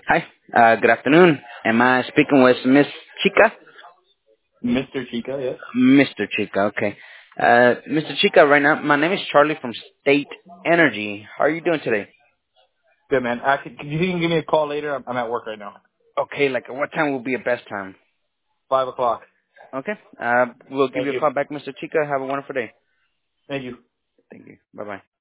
Hi, good afternoon. Am I speaking with Miss Chica? Mr. Chica, yes. Mr. Chica, okay. Mr. Chica, right now, my name is Charlie from State Energy. How are you doing today? Good, man. Actually, you can give me a call later? I'm at work right now. Okay, like what time will be a best time? 5 o'clock. Okay, we'll give Thank you a you. call back, Mr. Chica. Have a wonderful day. Thank you. Thank you. Bye-bye.